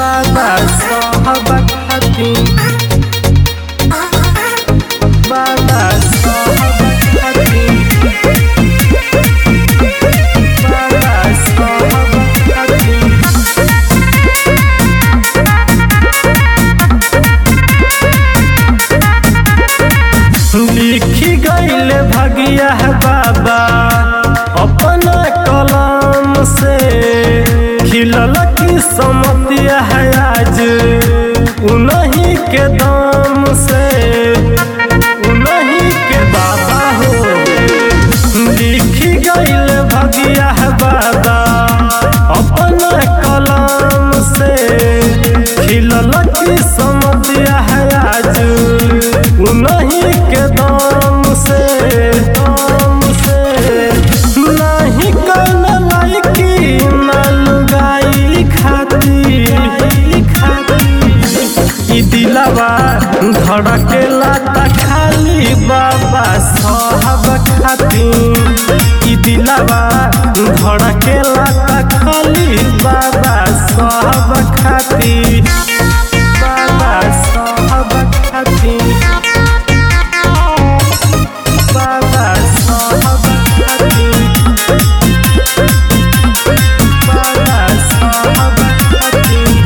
बाबा साहब खातिर बाबा साहब खातिर बाबा साहब खातिर लिखी गईल भगिया है बाबा अपना कलम से खिलल की समतिया है आज उन्हीं के दम से उन्हीं के बाबा हो लिखी गईल भगिया है बाबा अपना कलम से खिलल की समतिया है आज उन्हीं के दम से नहीं करना लायकी ना लुगाई खाती दिलवा धड़केला ता खाली बाबा साहब खातिर दिलवा धड़केला ता खाली बाबा साहब खातिर बाबा साहब खातिर बाबा साहब खातिर बाबा साहब खातिर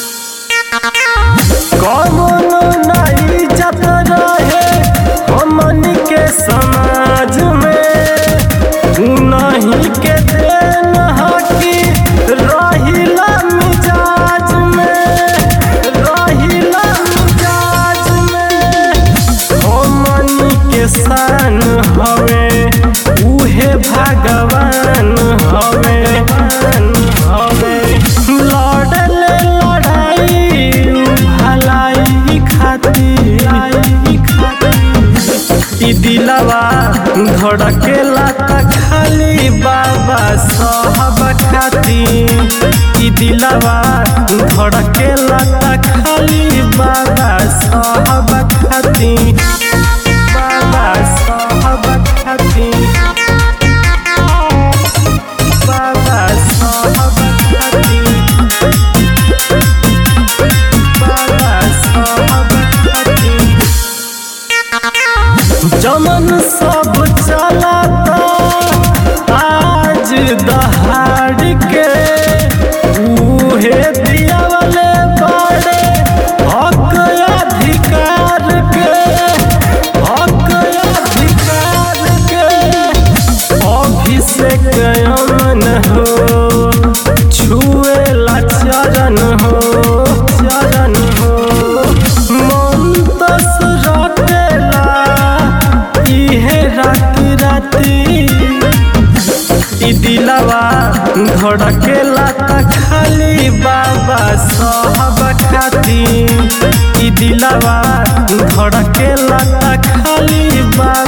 कौन नहीं जत रहे हमन के समाज में नहीं के देन हकी रहिला मिजाज में रहिला मिजाज में हमन के शान हवे उहे भगवान हवे हवे लड़ले लड़ाई भलाई खातिर दिलवा धड़केला ता खाली बाबा साहब खातिर दिलवा धड़केला ता खाली बाबा साहब खातिर बाबा साहब खातिर बाबा साहब खातिर बाबा साहब खातिर जमन सब चलाता आज दहाड़ के उहे दियावले बड़े हक अधिकार के हक अधिकार के अभिषेक अमन हो छुएला चरण हो चरण हो मंतस रटेला इहे राती राती दिलवा धड़केला ता खाली बाबा साहब खातिर दिलवा धड़केला ता खाली बाबा